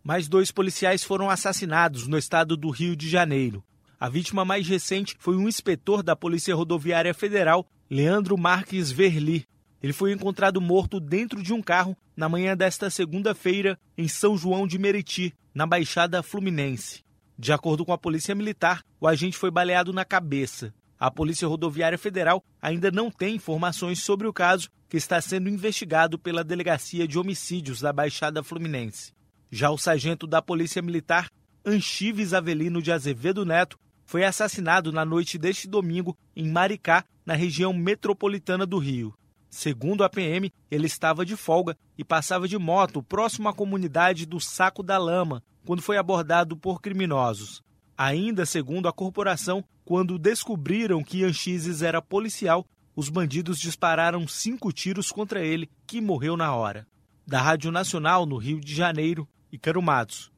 Mais 2 policiais foram assassinados no estado do Rio de Janeiro. A vítima mais recente foi um inspetor da Polícia Rodoviária Federal, Leandro Marques Verli. Ele foi encontrado morto dentro de um carro na manhã desta segunda-feira em São João de Meriti, na Baixada Fluminense. De acordo com a Polícia Militar, o agente foi baleado na cabeça. A Polícia Rodoviária Federal ainda não tem informações sobre o caso, que está sendo investigado pela Delegacia de Homicídios da Baixada Fluminense. Já o sargento da Polícia Militar, Anchives Avelino de Azevedo Neto, foi assassinado na noite deste domingo em Maricá, na região metropolitana do Rio. Segundo a PM, ele estava de folga e passava de moto próximo à comunidade do Saco da Lama, quando foi abordado por criminosos. Ainda segundo a corporação, quando descobriram que Anchises era policial, os bandidos dispararam 5 tiros contra ele, que morreu na hora. Da Rádio Nacional, no Rio de Janeiro, Ícaro Matos.